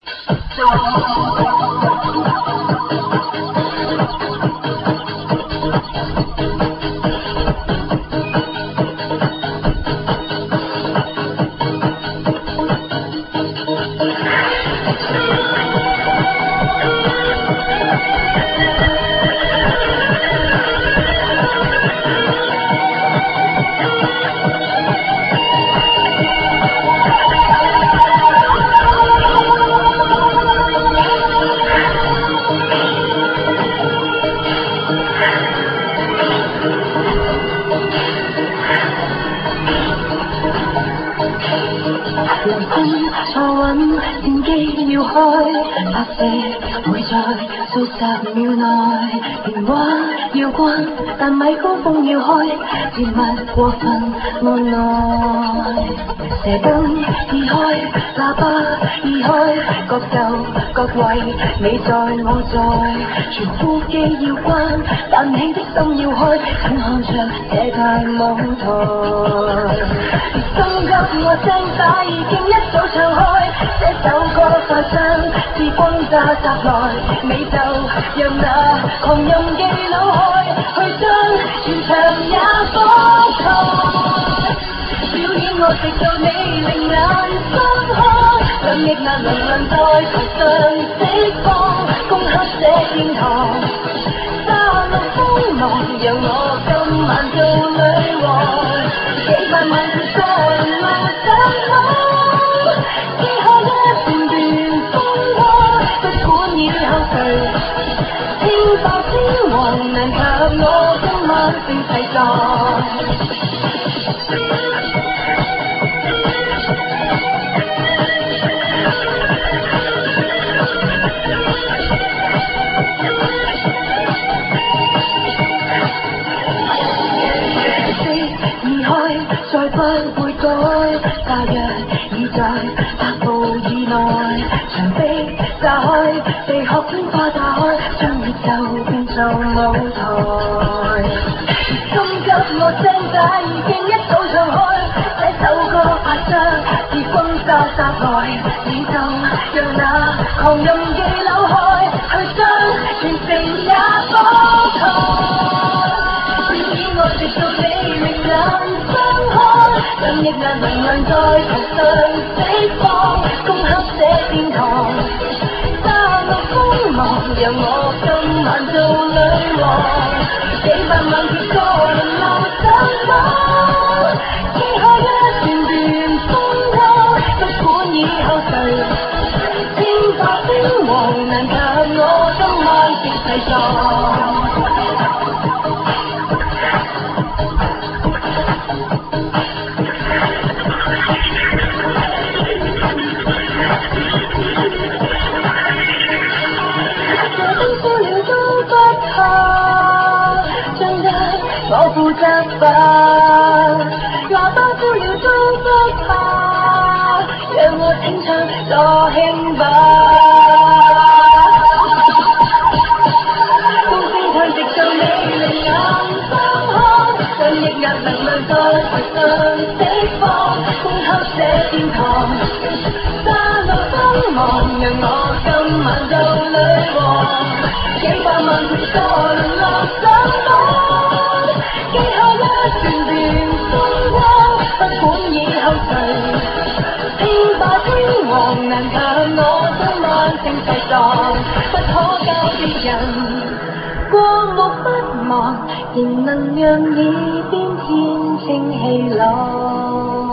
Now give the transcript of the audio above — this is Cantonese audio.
人生坐穩，戰機要開，發射會在數十秒內。電話要關，但米高峰要開，切勿過分按耐。射燈已開，喇叭已開，各就各位，你在我在，全呼機要關，但你的心要開，請看着這大舞台。心急我聲帶已經一早唱開，這首歌快將至轟炸襲來，你就讓那狂任記扭開，去將全場也放開。表演我直到你另眼相看，兩翼那能量在台上釋放，攻克這殿堂，沙漠鋒芒，讓我今晚做女王。幾百萬條在路上跑，記下一段段風波，不管以後誰稱霸天王，難及我今晚聲勢壯。再不會改，大約已在100步以內。牆壁炸開，地殼天花打開，將宇宙變做舞台。心急我聲帶已經一早唱開，這首歌發將至轟炸襲來，你就讓那狂任記扭開，去將全城也放開。表演我直到你明眼。兩翼那能量在台上釋放，攻克這殿堂，沙漠鋒芒，讓我今晚做女王。幾百萬條在路上跑，記下一段段風波，不管以後誰稱霸天王，難及我今晚的勢壯。我負責吧，喇叭呼了都不怕，讓我清唱助興吧。高聲唱直到你另眼相看，兩翼壓能量在台上釋放，攻克這殿堂，沙漠鋒芒，讓我今晚做女王。幾百萬條在路上跑，記下一段段風光，不管以後誰稱霸天王，難及我今晚聲勢壯，不可教別人過目不忘，仍能讓耳邊天清氣朗。